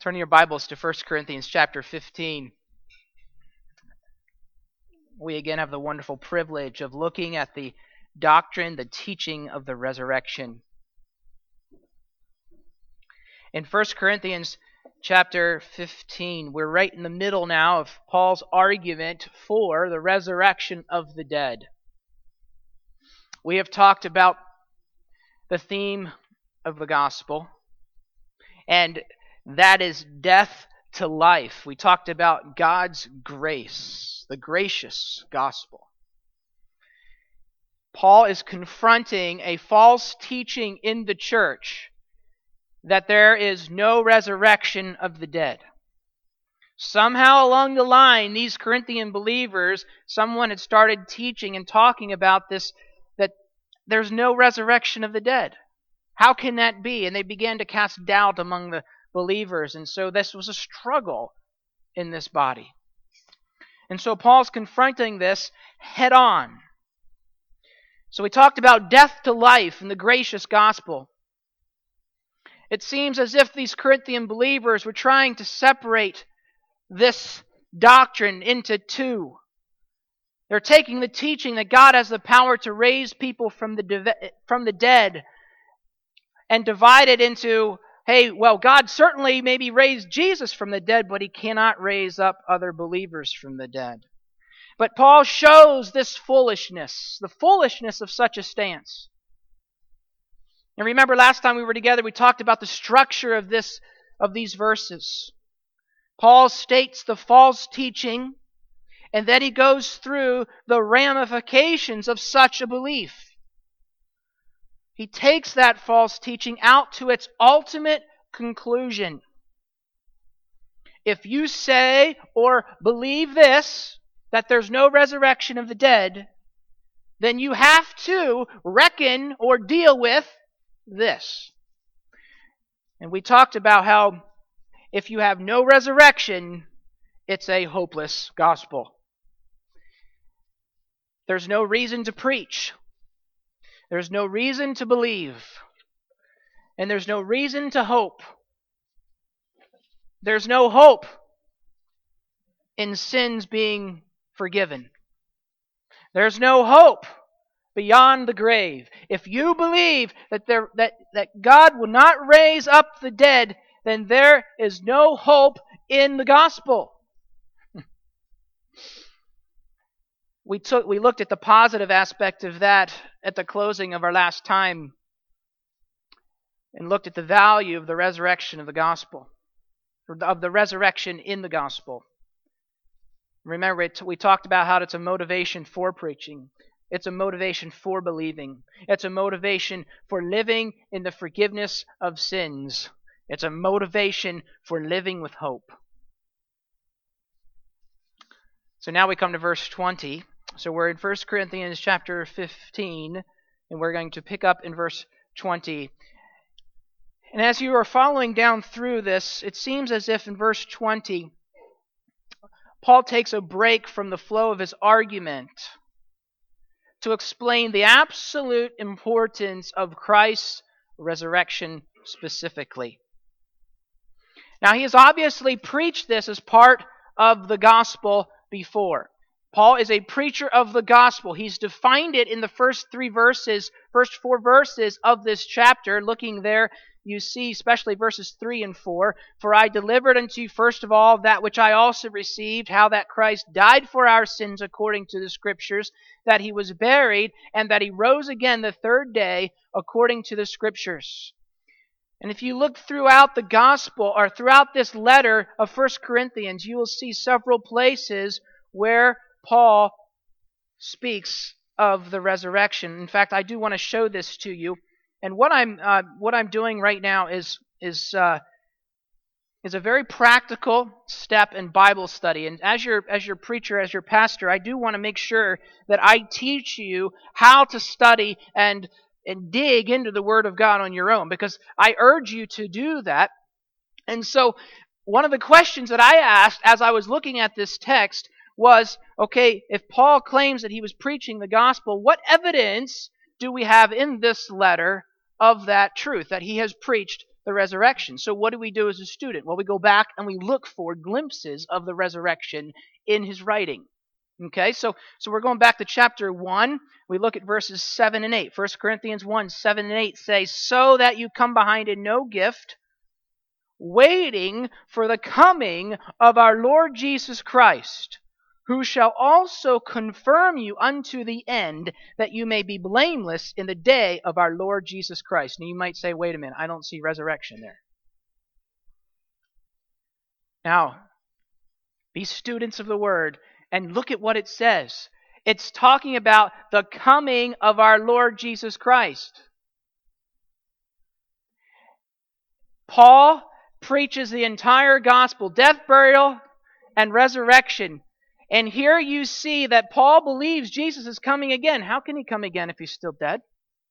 Turn your Bibles to 1 Corinthians chapter 15. We again have the wonderful privilege of looking at the doctrine, the teaching of the resurrection. In 1 Corinthians chapter 15, we're right in the middle now of Paul's argument for the resurrection of the dead. We have talked about the theme of the gospel, and that is death to life. We talked about God's grace, the gracious gospel. Paul is confronting a false teaching in the church that there is no resurrection of the dead. Somehow along the line, these Corinthian believers, someone had started teaching and talking about this, that there's no resurrection of the dead. How can that be? And they began to cast doubt among the believers, and so this was a struggle in this body. And so Paul's confronting this head on. So we talked about death to life in the gracious gospel. It seems as if these Corinthian believers were trying to separate this doctrine into two. They're taking the teaching that God has the power to raise people from the dead and divide it into, hey, well, God certainly maybe raised Jesus from the dead, but He cannot raise up other believers from the dead. But Paul shows this foolishness, the foolishness of such a stance. And remember last time we were together, we talked about the structure of these verses. Paul states the false teaching, and then he goes through the ramifications of such a belief. He takes that false teaching out to its ultimate conclusion. If you say or believe this, that there's no resurrection of the dead, then you have to reckon or deal with this. And we talked about how if you have no resurrection, it's a hopeless gospel. There's no reason to preach. There's no reason to believe. And there's no reason to hope. There's no hope in sins being forgiven. There's no hope beyond the grave. If you believe that God will not raise up the dead, then there is no hope in the gospel. We looked at the positive aspect of that at the closing of our last time and looked at the value of the resurrection of the gospel, or of the resurrection in the gospel. Remember, we talked about how it's a motivation for preaching. It's a motivation for believing. It's a motivation for living in the forgiveness of sins. It's a motivation for living with hope. So now we come to verse 20. So we're in 1 Corinthians chapter 15, and we're going to pick up in verse 20. And as you are following down through this, it seems as if in verse 20, Paul takes a break from the flow of his argument to explain the absolute importance of Christ's resurrection specifically. Now, he has obviously preached this as part of the gospel before. Paul is a preacher of the gospel. He's defined it in the first four verses of this chapter. Looking there, you see especially verses 3 and 4. For I delivered unto you first of all that which I also received, how that Christ died for our sins according to the Scriptures, that He was buried, and that He rose again the third day according to the Scriptures. And if you look throughout the gospel, or throughout this letter of 1 Corinthians, you will see several places where Paul speaks of the resurrection. In fact, I do want to show this to you. And what I'm doing right now is a very practical step in Bible study. And as your preacher, as your pastor, I do want to make sure that I teach you how to study and dig into the Word of God on your own, because I urge you to do that. And so one of the questions that I asked as I was looking at this text was, okay, if Paul claims that he was preaching the gospel, what evidence do we have in this letter of that truth, that he has preached the resurrection. So what do we do as a student? Well, we go back and we look for glimpses of the resurrection in his writing. Okay, so we're going back to chapter 1. We look at verses 7 and 8. 1 Corinthians 1, 7 and 8 say, so that you come behind in no gift, waiting for the coming of our Lord Jesus Christ, who shall also confirm you unto the end, that you may be blameless in the day of our Lord Jesus Christ. Now you might say, wait a minute, I don't see resurrection there. Now, be students of the Word and look at what it says. It's talking about the coming of our Lord Jesus Christ. Paul preaches the entire gospel, death, burial, and resurrection. And here you see that Paul believes Jesus is coming again. How can he come again if he's still dead?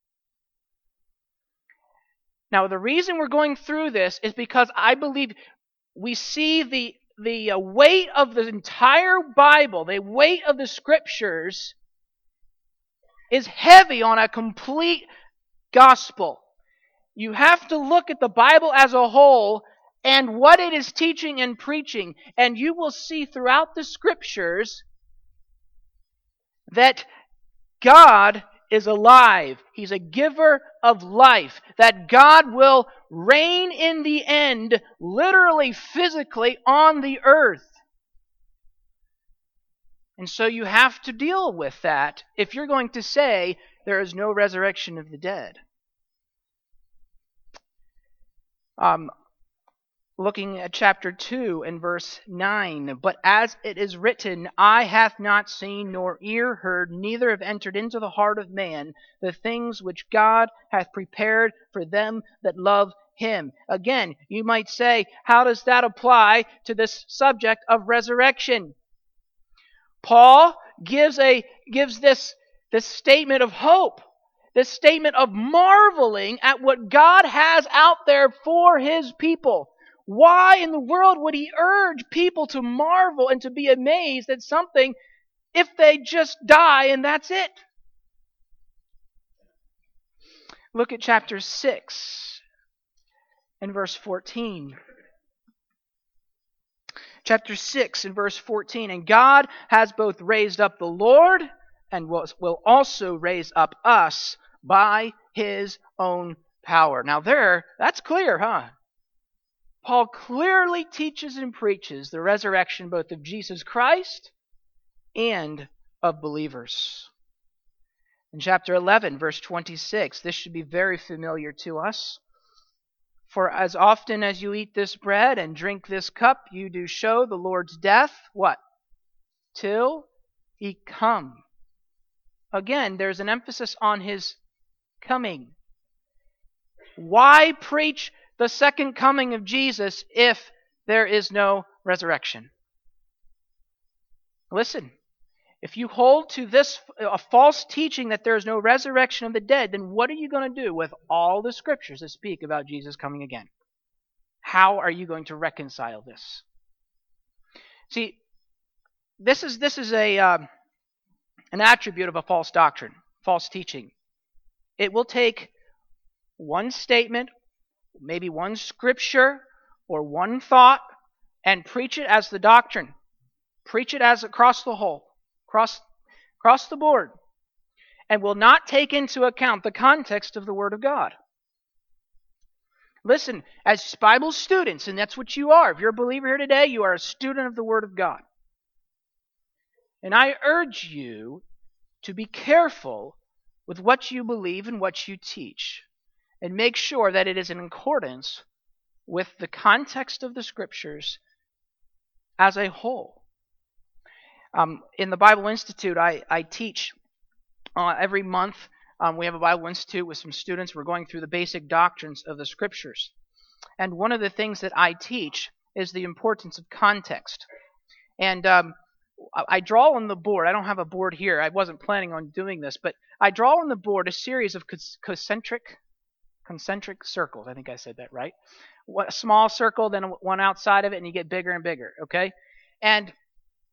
Now, the reason we're going through this is because I believe we see the weight of the entire Bible, the weight of the Scriptures is heavy on a complete gospel. You have to look at the Bible as a whole and what it is teaching and preaching, and you will see throughout the Scriptures that God is alive. He's a giver of life. That God will reign in the end, literally, physically, on the earth. And so you have to deal with that if you're going to say there is no resurrection of the dead. Looking at chapter 2 and verse 9. But as it is written, eye hath not seen, nor ear heard, neither have entered into the heart of man the things which God hath prepared for them that love him. Again, you might say, how does that apply to this subject of resurrection? Paul gives this statement of hope, this statement of marveling at what God has out there for his people. Why in the world would he urge people to marvel and to be amazed at something if they just die and that's it? Look at chapter 6 and verse 14. Chapter 6 and verse 14. And God has both raised up the Lord and will also raise up us by his own power. Now that's clear, huh? Paul clearly teaches and preaches the resurrection both of Jesus Christ and of believers. In chapter 11, verse 26, this should be very familiar to us. For as often as you eat this bread and drink this cup, you do show the Lord's death, what? Till he come. Again, there's an emphasis on his coming. Why preach the second coming of Jesus if there is no resurrection? Listen, if you hold to this a false teaching that there is no resurrection of the dead, then what are you going to do with all the Scriptures that speak about Jesus coming again? How are you going to reconcile this? See, this is an attribute of a false doctrine, false teaching. It will take one statement, maybe one scripture or one thought, and preach it as the doctrine. Preach it as across the whole, across the board, and will not take into account the context of the Word of God. Listen, as Bible students, and that's what you are. If you're a believer here today, you are a student of the Word of God. And I urge you to be careful with what you believe and what you teach, and make sure that it is in accordance with the context of the Scriptures as a whole. In the Bible Institute, I teach every month. We have a Bible Institute with some students. We're going through the basic doctrines of the Scriptures. And one of the things that I teach is the importance of context. And I draw on the board. I don't have a board here. I wasn't planning on doing this, but I draw on the board a series of concentric circles. I think I said that right. A small circle, then one outside of it, and you get bigger and bigger, okay? And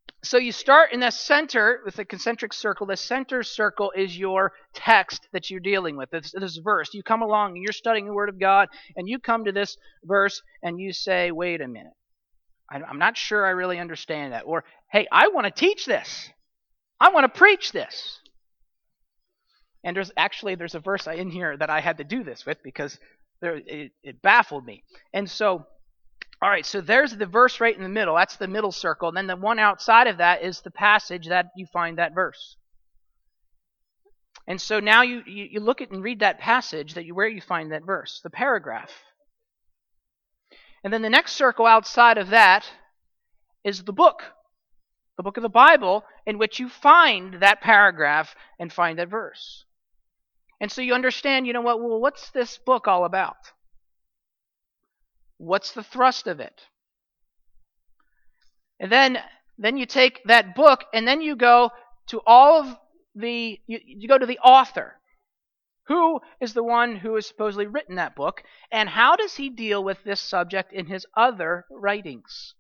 So you start in the center with a concentric circle. The center circle is your text that you're dealing with, this verse. You come along and you're studying the Word of God, and you come to this verse and you say, wait a minute. I'm not sure I really understand that. Or, hey, I want to teach this. I want to preach this. And there's a verse in here that I had to do this with because it baffled me. And so, all right, so there's the verse right in the middle. That's the middle circle. And then the one outside of that is the passage that you find that verse. And so now you look at and read that passage where you find that verse, the paragraph. And then the next circle outside of that is the book of the Bible, in which you find that paragraph and find that verse. And so you understand, what's this book all about? What's the thrust of it? And then you take that book and then you go to you go to the author. Who is the one who has supposedly written that book, and how does he deal with this subject in his other writings?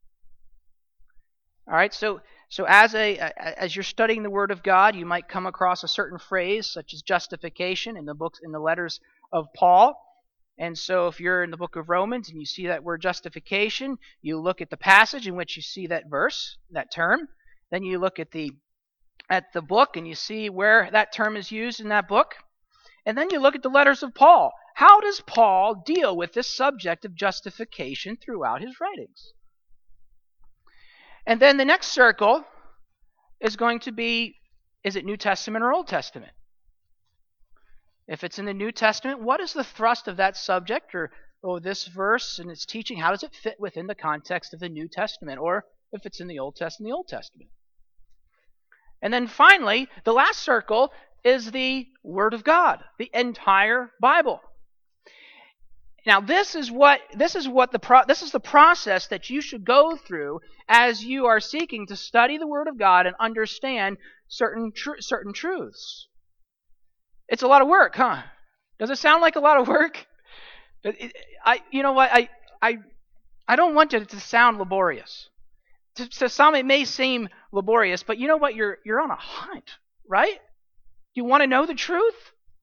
All right, so as you're studying the Word of God, you might come across a certain phrase such as justification in the letters of Paul. And so if you're in the book of Romans and you see that word justification, you look at the passage in which you see that verse, that term. Then you look at the book and you see where that term is used in that book. And then you look at the letters of Paul. How does Paul deal with this subject of justification throughout his writings? And then the next circle is going to be, is it New Testament or Old Testament? If it's in the New Testament, what is the thrust of that subject or this verse and its teaching? How does it fit within the context of the New Testament? Or if it's in the Old Testament, the Old Testament. And then finally, the last circle is the Word of God, the entire Bible. Now, this is the process that you should go through as you are seeking to study the Word of God and understand certain truths. It's a lot of work, huh? Does it sound like a lot of work? I don't want it to sound laborious. To some, it may seem laborious, but you know what? You're on a hunt, right? You want to know the truth?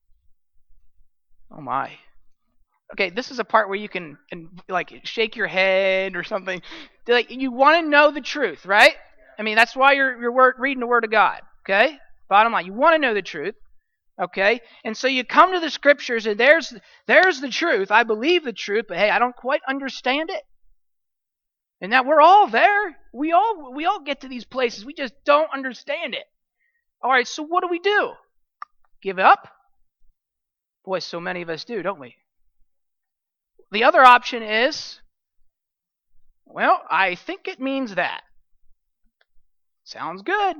Oh my. Okay, this is a part where you can shake your head or something. You want to know the truth, right? I mean, that's why you're reading the Word of God. Okay, bottom line, you want to know the truth. Okay, and so you come to the Scriptures, and there's the truth. I believe the truth, but hey, I don't quite understand it. And that we're all there. We all get to these places. We just don't understand it. All right, so what do? Give up? Boy, so many of us do, don't we? The other option is, well, I think it means that. Sounds good.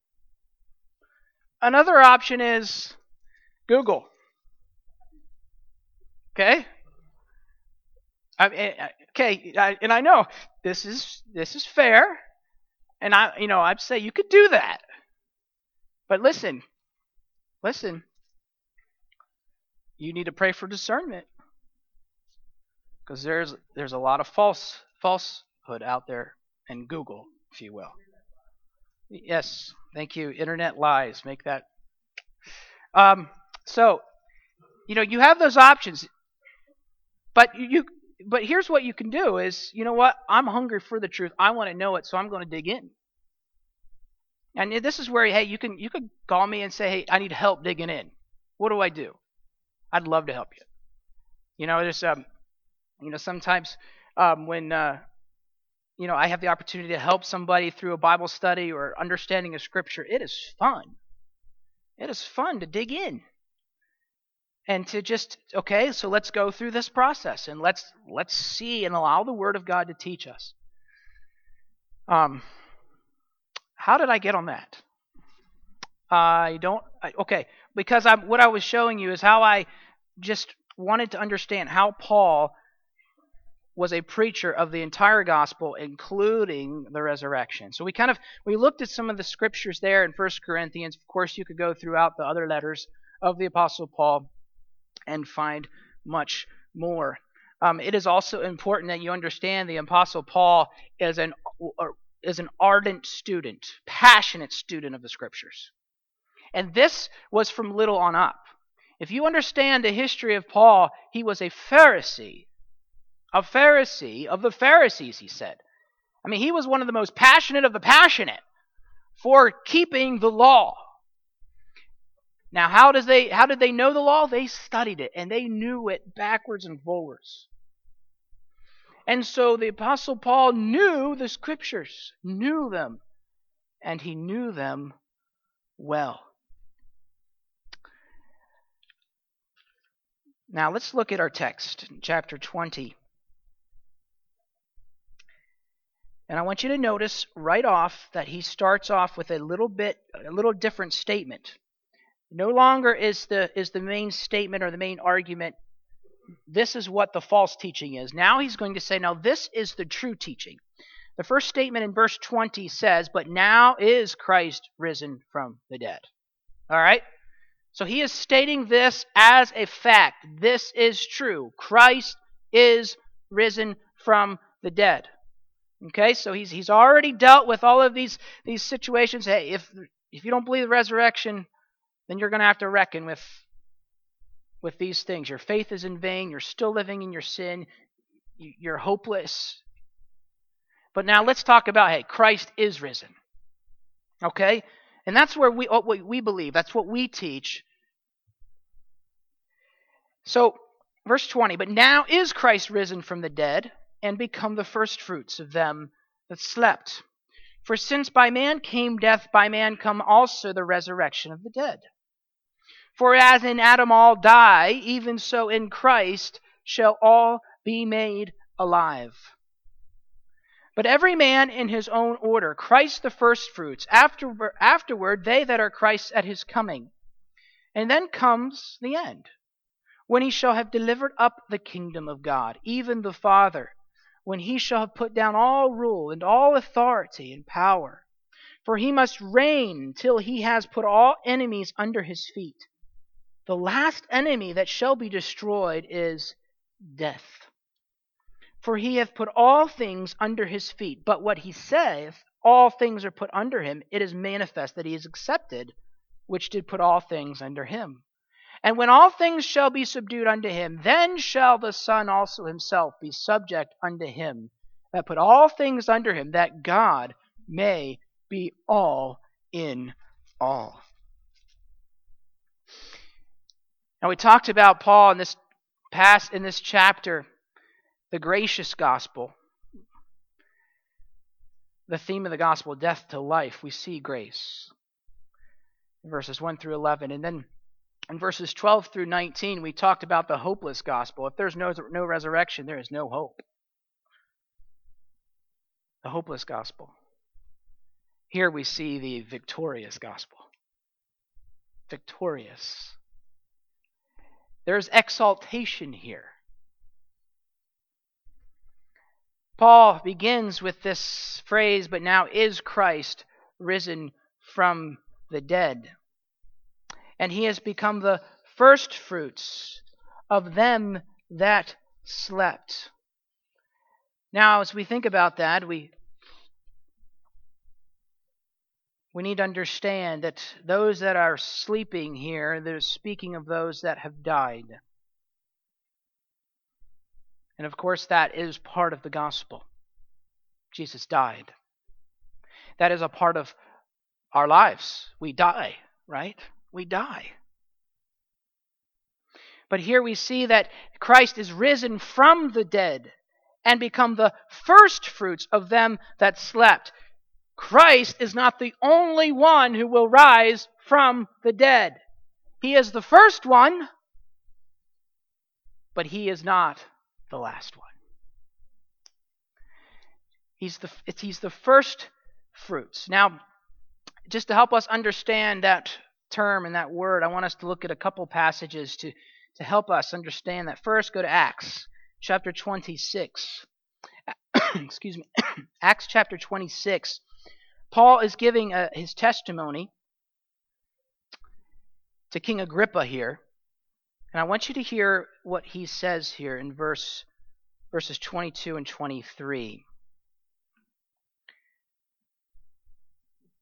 Another option is Google. Okay? And I know this is fair, and I'd say you could do that. But listen. You need to pray for discernment. Because there's a lot of falsehood out there in Google, if you will. Yes, thank you. Internet lies. Make that. So, you have those options, but here's what you can do is, you know what? I'm hungry for the truth. I want to know it, so I'm going to dig in. And this is where, hey, you could call me and say, hey, I need help digging in. What do I do? I'd love to help you. There's sometimes when I have the opportunity to help somebody through a Bible study or understanding of Scripture, it is fun. It is fun to dig in and to just, okay, so let's go through this process and let's see and allow the Word of God to teach us. How did I get on that? Because what I was showing you is how I just wanted to understand how Paul was a preacher of the entire gospel, including the resurrection. So we looked at some of the scriptures there in 1 Corinthians. Of course, you could go throughout the other letters of the Apostle Paul and find much more. It is also important that you understand the Apostle Paul is is an ardent student, passionate student of the Scriptures. And this was from little on up. If you understand the history of Paul, he was a Pharisee of the Pharisees, he said. I mean, he was one of the most passionate of the passionate for keeping the law. Now, how did they know the law? They studied it, and they knew it backwards and forwards. And so the Apostle Paul knew the Scriptures, knew them, and he knew them well. Now, let's look at our text, chapter 20. And I want you to notice right off that he starts off with a little different statement. No longer is the main statement or the main argument, this is what the false teaching is. Now he's going to say, now this is the true teaching. The first statement in verse 20 says, but now is Christ risen from the dead. All right? So he is stating this as a fact. This is true. Christ is risen from the dead. Okay, so he's already dealt with all of these situations. Hey, if you don't believe the resurrection, then you're going to have to reckon with these things. Your faith is in vain. You're still living in your sin. You're hopeless. But now let's talk about, hey, Christ is risen. Okay? And that's where what we believe. That's what we teach. So, verse 20, but now is Christ risen from the dead and become the firstfruits of them that slept. For since by man came death, by man come also the resurrection of the dead. For as in Adam all die, even so in Christ shall all be made alive. But every man in his own order, Christ the firstfruits, afterward they that are Christ's at his coming. And then comes the end, when he shall have delivered up the kingdom of God, even the Father, when he shall have put down all rule and all authority and power. For he must reign till he has put all enemies under his feet. The last enemy that shall be destroyed is death. For he hath put all things under his feet. But what he saith, all things are put under him, it is manifest that he is accepted, which did put all things under him. And when all things shall be subdued unto him, then shall the Son also himself be subject unto him, that put all things under him, that God may be all in all. Now we talked about Paul in this chapter, the gracious gospel. The theme of the gospel, death to life, we see grace. Verses 1 through 11. And then in verses 12 through 19, we talked about the hopeless gospel. If there's no resurrection, there is no hope. The hopeless gospel. Here we see the victorious gospel. Victorious. There's exaltation here. Paul begins with this phrase, but now is Christ risen from the dead. And he has become the firstfruits of them that slept. Now, as we think about that, we need to understand that those that are sleeping here, they're speaking of those that have died. And of course, that is part of the gospel. Jesus died. That is a part of our lives. We die, right? We die. But here we see that Christ is risen from the dead and become the firstfruits of them that slept. Christ is not the only one who will rise from the dead. He is the first one, but he is not the last one. He's the first fruits. Now, just to help us understand that term and that word, I want us to look at a couple passages to help us understand that. First, go to Acts chapter 26. Excuse me. Acts chapter 26. Paul is giving his testimony to King Agrippa here. And I want you to hear what he says here in verses 22 and 23.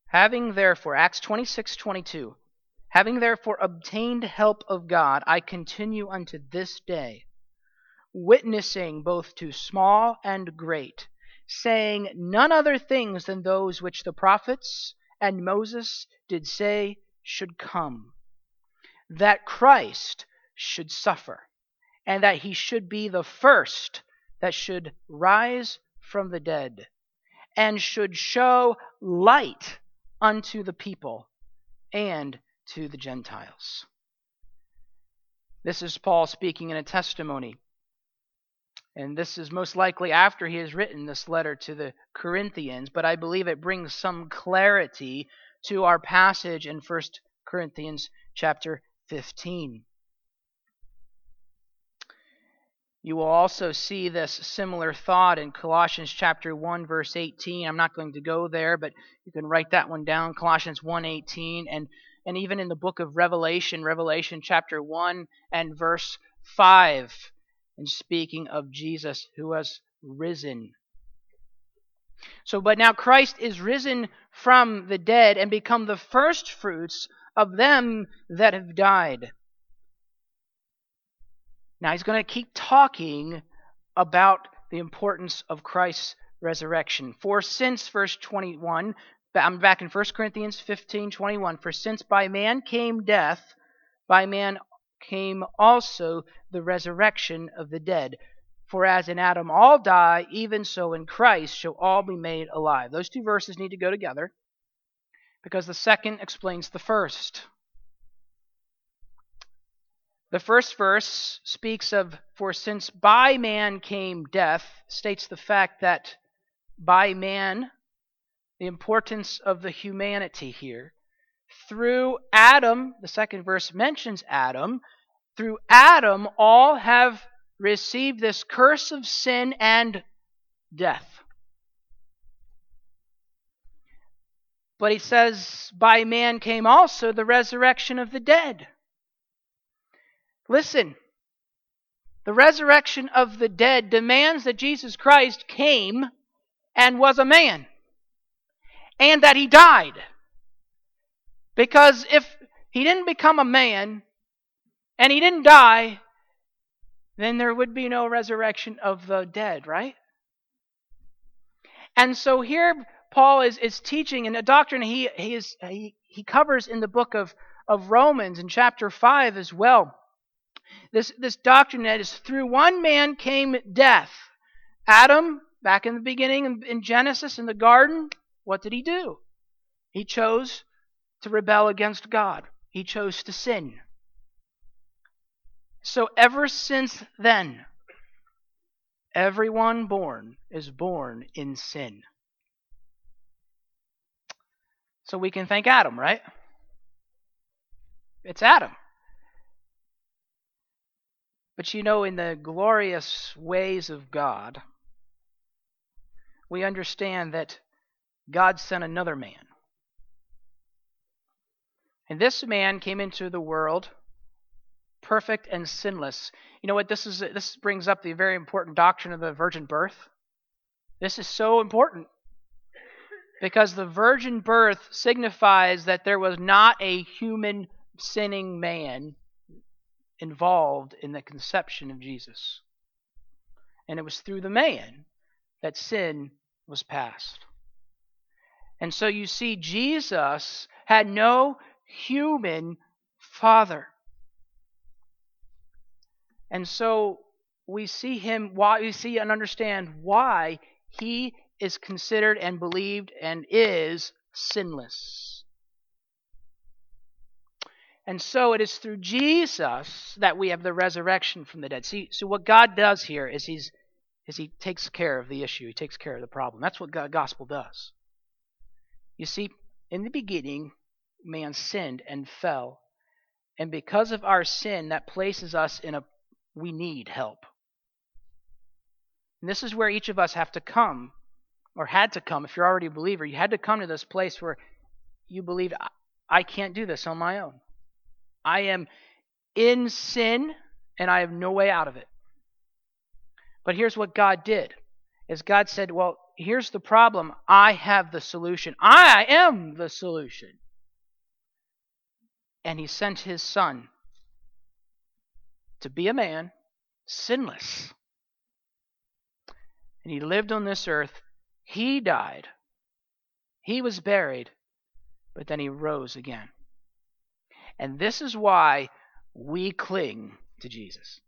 Having therefore, Acts 26:22, having therefore obtained help of God, I continue unto this day, witnessing both to small and great, saying none other things than those which the prophets and Moses did say should come, that Christ should suffer, and that he should be the first that should rise from the dead, and should show light unto the people and to the Gentiles. This is Paul speaking in a testimony. And this is most likely after he has written this letter to the Corinthians, but I believe it brings some clarity to our passage in 1 Corinthians chapter 15. You will also see this similar thought in Colossians chapter 1, verse 18. I'm not going to go there, but you can write that one down, Colossians 1:18, and even in the book of Revelation, Revelation chapter 1 and verse 5, and speaking of Jesus who has risen. But now Christ is risen from the dead and become the first fruits of them that have died. Now he's going to keep talking about the importance of Christ's resurrection. For since, verse 21, I'm back in 1 Corinthians 15:21, for since by man came death, by man came also the resurrection of the dead. For as in Adam all die, even so in Christ shall all be made alive. Those two verses need to go together because the second explains the first. The first verse speaks of, for since by man came death, states the fact that by man, the importance of the humanity here. Through Adam, the second verse mentions Adam, through Adam all have received this curse of sin and death. But he says, by man came also the resurrection of the dead. Listen, the resurrection of the dead demands that Jesus Christ came and was a man, and that he died. Because if he didn't become a man, and he didn't die, then there would be no resurrection of the dead, right? And so here Paul is teaching in a doctrine he covers in the book of Romans in chapter 5 as well. This doctrine that is through one man came death. Adam, back in the beginning in Genesis in the garden, what did he do? He chose to rebel against God. He chose to sin. So ever since then, everyone born is born in sin. So we can thank Adam, right? It's Adam. But you know, in the glorious ways of God, we understand that God sent another man. And this man came into the world perfect and sinless. You know what? This brings up the very important doctrine of the virgin birth. This is so important because the virgin birth signifies that there was not a human sinning man involved in the conception of Jesus. And it was through the man that sin was passed. And so you see, Jesus had no human father. And so we see and understand why he is considered and believed and is sinless. And so it is through Jesus that we have the resurrection from the dead. See, so what God does here is he takes care of the issue. He takes care of the problem. That's what the gospel does. You see, in the beginning, man sinned and fell. And because of our sin, that places us in we need help. And this is where each of us have to come, or had to come. If you're already a believer, you had to come to this place where you believe, I can't do this on my own. I am in sin, and I have no way out of it. But here's what God did, is God said, well, here's the problem. I have the solution. I am the solution. And he sent his Son to be a man, sinless. And he lived on this earth. He died. He was buried. But then he rose again. And this is why we cling to Jesus.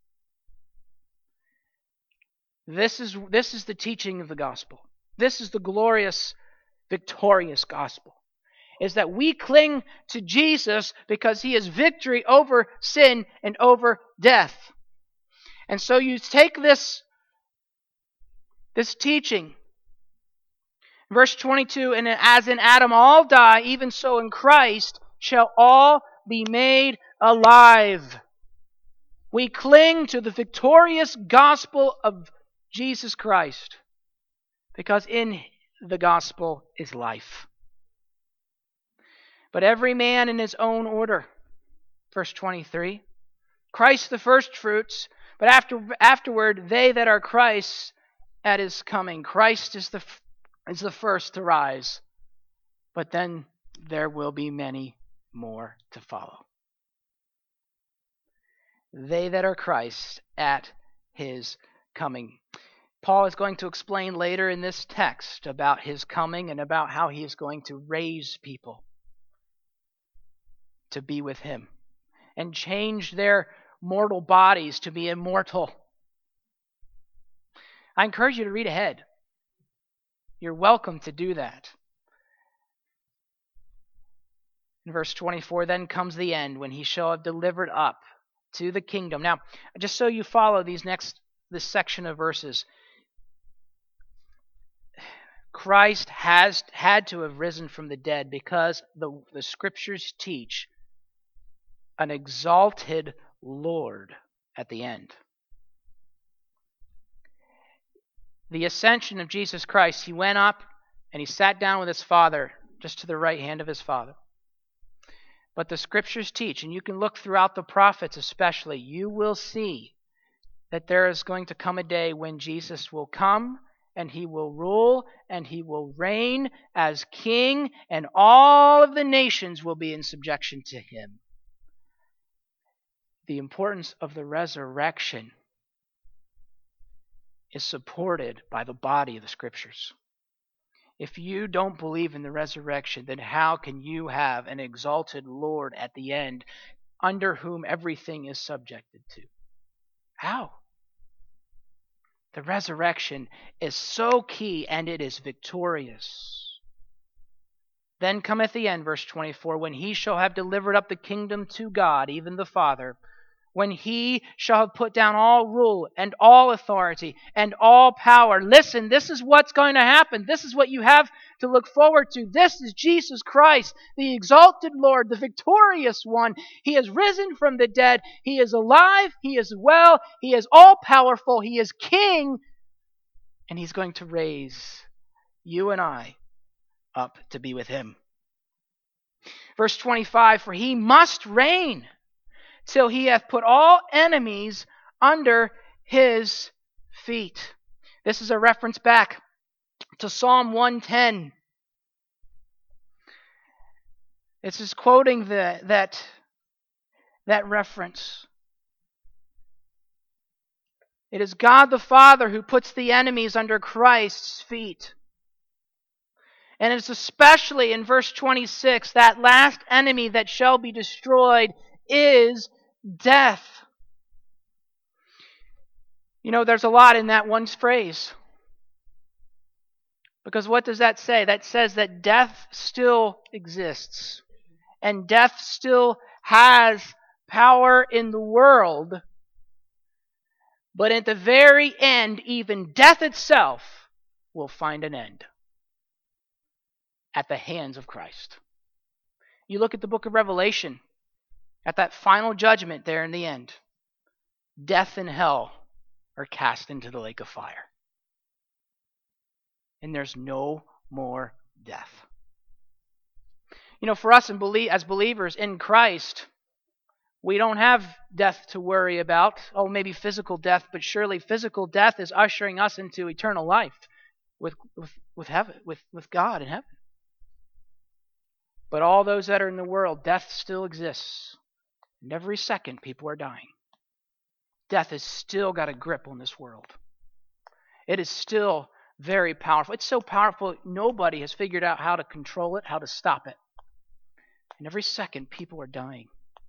This is the teaching of the gospel. This is the glorious, victorious gospel. Is that we cling to Jesus because he is victory over sin and over death. And so you take this teaching. Verse 22, and as in Adam all die, even so in Christ shall all be made alive. We cling to the victorious gospel of Jesus Christ because in the gospel is life. But every man in his own order. Verse 23. Christ the first fruits, but afterward they that are Christ's at his coming. Christ is the first to rise. But then there will be many more to follow. They that are Christ at his coming. Paul is going to explain later in this text about his coming and about how he is going to raise people to be with him and change their mortal bodies to be immortal. I encourage you to read ahead. You're welcome to do that. In verse 24, then comes the end when he shall have delivered up to the kingdom. Now, just so you follow this section of verses, Christ has had to have risen from the dead because the scriptures teach an exalted Lord at the end. The ascension of Jesus Christ, he went up and he sat down with his Father, just to the right hand of his Father. But the scriptures teach, and you can look throughout the prophets especially, you will see that there is going to come a day when Jesus will come and he will rule and he will reign as king, and all of the nations will be in subjection to him. The importance of the resurrection is supported by the body of the scriptures. If you don't believe in the resurrection, then how can you have an exalted Lord at the end under whom everything is subjected to? How? The resurrection is so key and it is victorious. Then cometh the end, verse 24, when he shall have delivered up the kingdom to God, even the Father, when he shall have put down all rule and all authority and all power. Listen, this is what's going to happen. This is what you have to look forward to. This is Jesus Christ, the exalted Lord, the victorious one. He has risen from the dead. He is alive. He is well. He is all-powerful. He is king. And he's going to raise you and I up to be with him. Verse 25, for he must reign till he hath put all enemies under his feet. This is a reference back to Psalm 110. This is quoting that reference. It is God the Father who puts the enemies under Christ's feet. And it's especially in verse 26, that last enemy that shall be destroyed is death. You know, there's a lot in that one phrase. Because what does that say? That says that death still exists. And death still has power in the world. But at the very end, even death itself will find an end at the hands of Christ. You look at the book of Revelation, at that final judgment there in the end, death and hell are cast into the lake of fire. And there's no more death. You know, for us as believers in Christ, we don't have death to worry about. Oh, maybe physical death, but surely physical death is ushering us into eternal life. with heaven, with God in heaven. But all those that are in the world, death still exists. And every second, people are dying. Death has still got a grip on this world. It is still very powerful. It's so powerful, nobody has figured out how to control it, how to stop it. And every second, people are dying.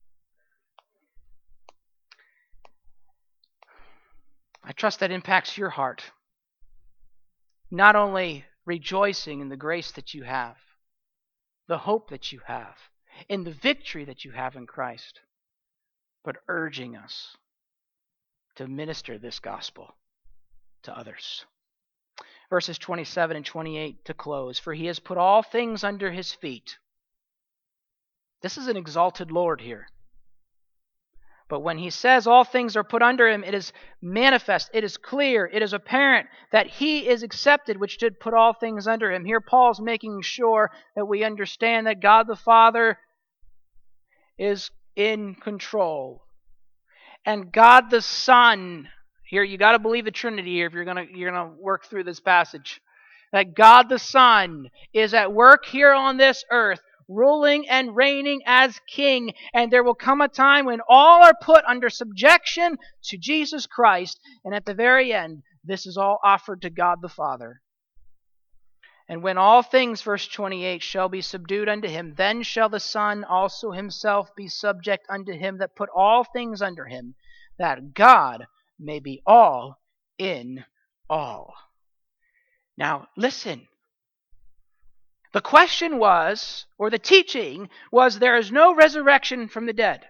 I trust that impacts your heart. Not only rejoicing in the grace that you have, the hope that you have, in the victory that you have in Christ, but urging us to minister this gospel to others. Verses 27 and 28 to close. For he has put all things under his feet. This is an exalted Lord here. But when he says all things are put under him, it is manifest, it is clear, it is apparent that he is accepted, which did put all things under him. Here Paul's making sure that we understand that God the Father is in control. And God the Son, here you got to believe the Trinity here if you're gonna work through this passage. That God the Son is at work here on this earth, ruling and reigning as king, and there will come a time when all are put under subjection to Jesus Christ, and at the very end, this is all offered to God the Father. And when all things, verse 28, shall be subdued unto him, then shall the Son also himself be subject unto him that put all things under him, that God may be all in all. Now, listen. The question was, or the teaching was, there is no resurrection from the dead.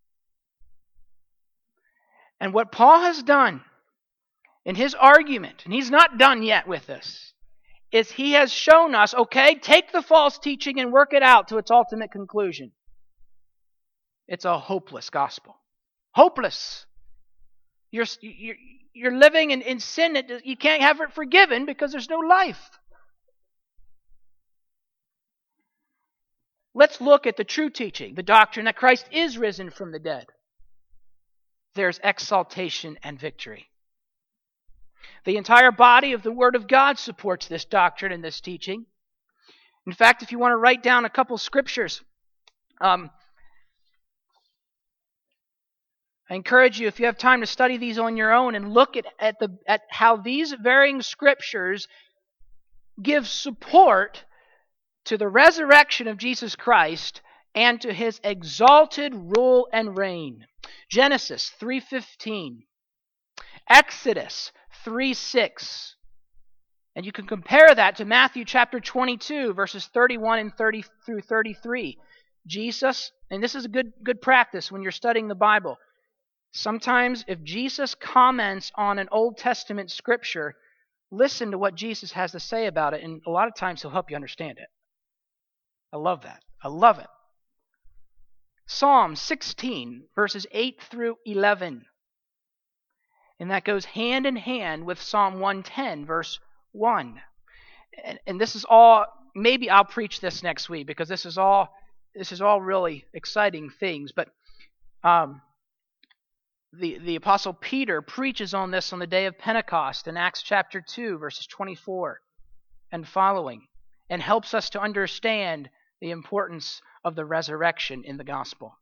And what Paul has done in his argument, and he's not done yet with this, is he has shown us, okay, take the false teaching and work it out to its ultimate conclusion. It's a hopeless gospel. Hopeless. You're living in sin that you can't have it forgiven because there's no life. Let's look at the true teaching, the doctrine that Christ is risen from the dead. There's exaltation and victory. The entire body of the Word of God supports this doctrine and this teaching. In fact, if you want to write down a couple scriptures, I encourage you, if you have time, to study these on your own and look at how these varying scriptures give support to the resurrection of Jesus Christ and to his exalted rule and reign. Genesis 3:15, Exodus 3:6, and you can compare that to Matthew chapter 22, verses 31 and 30 through 33. Jesus, and this is a good practice when you're studying the Bible. Sometimes if Jesus comments on an Old Testament scripture, listen to what Jesus has to say about it, and a lot of times he'll help you understand it. I love that. I love it. Psalm 16, verses 8 through 11. And that goes hand in hand with Psalm 110, verse 1. And this is all, maybe I'll preach this next week because this is all really exciting things. But the Apostle Peter preaches on this on the day of Pentecost in Acts chapter 2, verses 24 and following, and helps us to understand the importance of the resurrection in the gospel.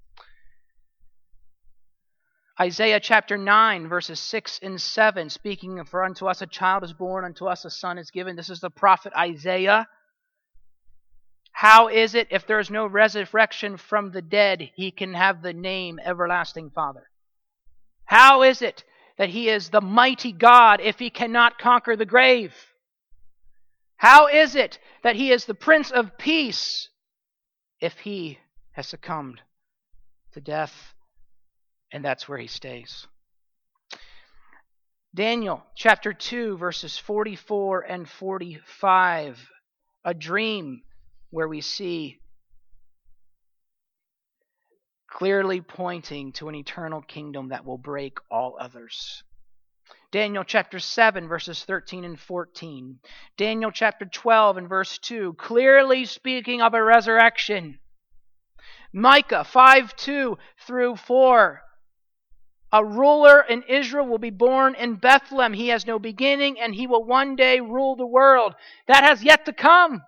Isaiah chapter 9, verses 6 and 7, speaking, for unto us a child is born, unto us a son is given. This is the prophet Isaiah. How is it, if there is no resurrection from the dead, he can have the name Everlasting Father? How is it that he is the mighty God if he cannot conquer the grave? How is it that he is the Prince of Peace if he has succumbed to death and that's where he stays? Daniel chapter 2, verses 44 and 45, a dream where we see clearly pointing to an eternal kingdom that will break all others. Daniel chapter 7, verses 13 and 14. Daniel chapter 12 and verse 2, clearly speaking of a resurrection. Micah 5:2 through 4, A ruler in Israel will be born in Bethlehem. He has no beginning, and he will one day rule the world. That has yet to come.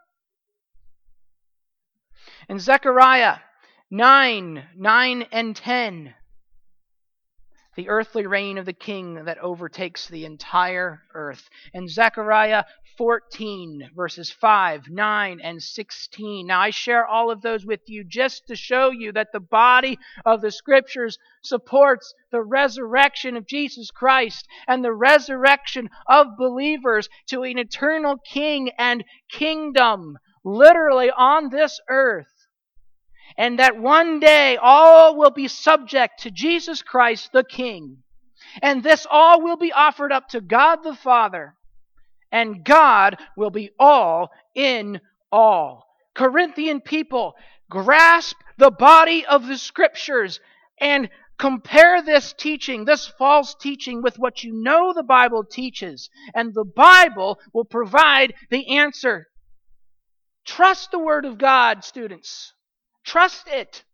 In Zechariah 9 and 10, the earthly reign of the king that overtakes the entire earth. In Zechariah 14, verses 5, 9, and 16. Now, I share all of those with you just to show you that the body of the Scriptures supports the resurrection of Jesus Christ and the resurrection of believers to an eternal king and kingdom, literally on this earth. And that one day all will be subject to Jesus Christ the King. And this all will be offered up to God the Father. And God will be all in all. Corinthian people, grasp the body of the Scriptures and compare this teaching, this false teaching, with what you know the Bible teaches. And the Bible will provide the answer. Trust the Word of God, students. Trust it.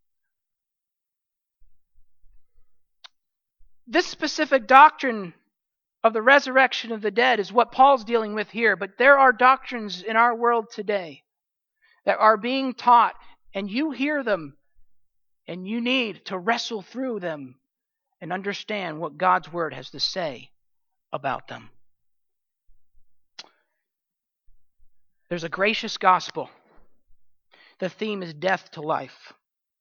This specific doctrine of the resurrection of the dead is what Paul's dealing with here. But there are doctrines in our world today that are being taught, and you hear them, and you need to wrestle through them and understand what God's Word has to say about them. There's a gracious gospel. The theme is death to life.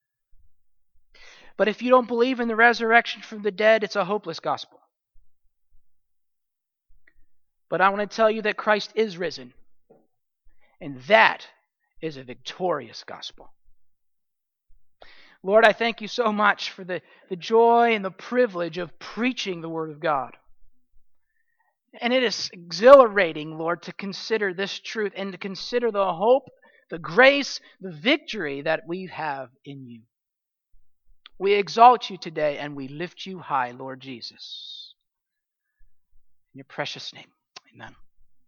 But if you don't believe in the resurrection from the dead, it's a hopeless gospel. But I want to tell you that Christ is risen. And that is a victorious gospel. Lord, I thank you so much for the joy and the privilege of preaching the Word of God. And it is exhilarating, Lord, to consider this truth and to consider the hope, the grace, the victory that we have in you. We exalt you today and we lift you high, Lord Jesus. In your precious name, amen.